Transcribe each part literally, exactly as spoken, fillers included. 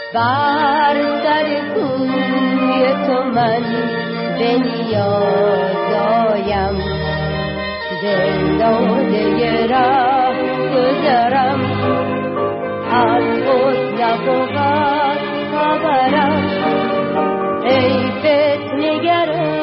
بر سر کوی تو من به نیاز آیم، دل داده راه گذرم، از خود نبود خبرم، ای فتنه‌گرم.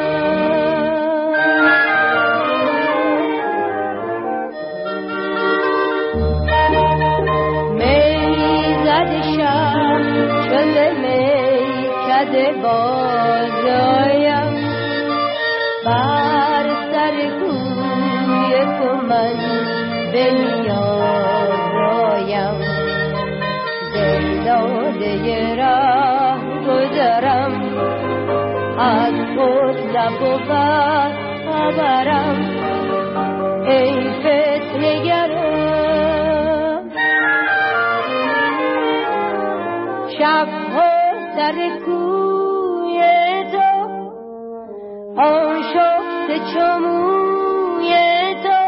میکده بازایم، بر سر کوی تو من به نیاز آیم، دل داده راه گذرم، از خود نبود خبرم، ای فتنه‌گرم. شب‌ها در کوی تو آشفته چموی تو،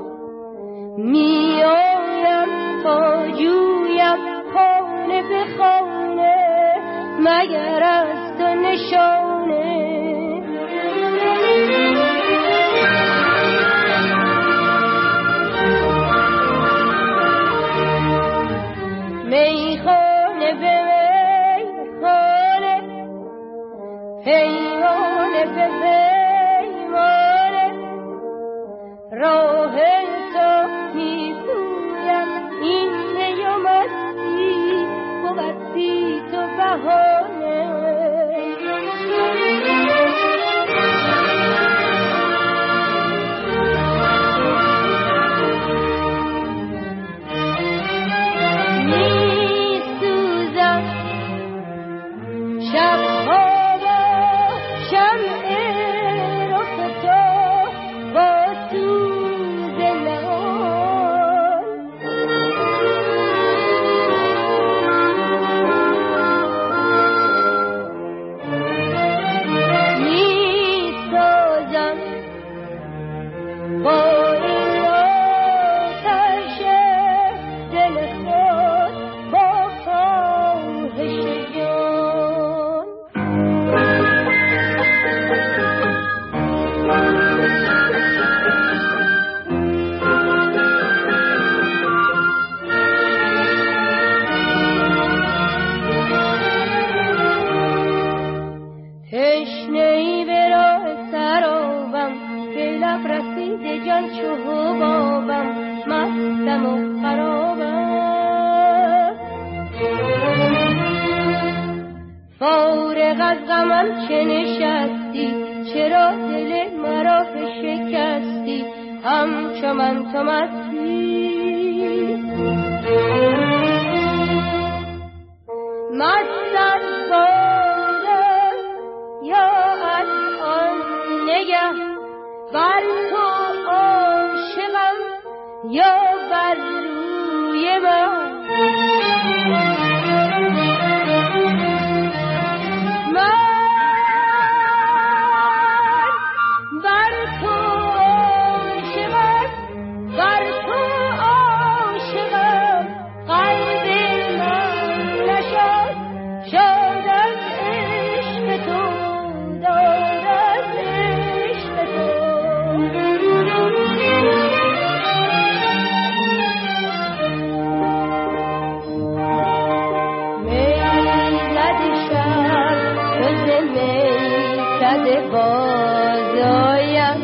می آیم تا جویم خانه به خانه، مگر از تو نشانه. میخانه به پیمانه به پیمانه، راه تو می پویم، این نیامدی بود بی تو بهانه. می سوزم شبها تشنه‌ای به راه سرابم، که لب رسیده جان چو حبابم، مستم و خرابم. فارغ از غمم چه نشستی، چرا دل مرا شکستی، همچو من تو مستی. مست از یا از آن نگه، بر تو عاشقم یا بر روی من. من بر تو عاشقم، بر تو عاشقم، قلب من نشد شاد از عشق تو. بازایم،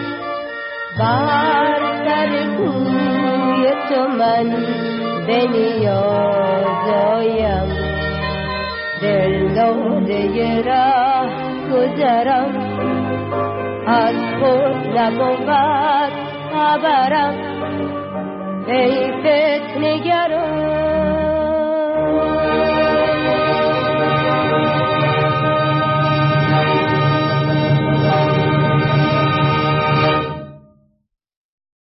بر سر کوی تو من به نیاز آیم، دل داده راه گذرم، از خود نبود خبرم، ای فتنه‌گرم.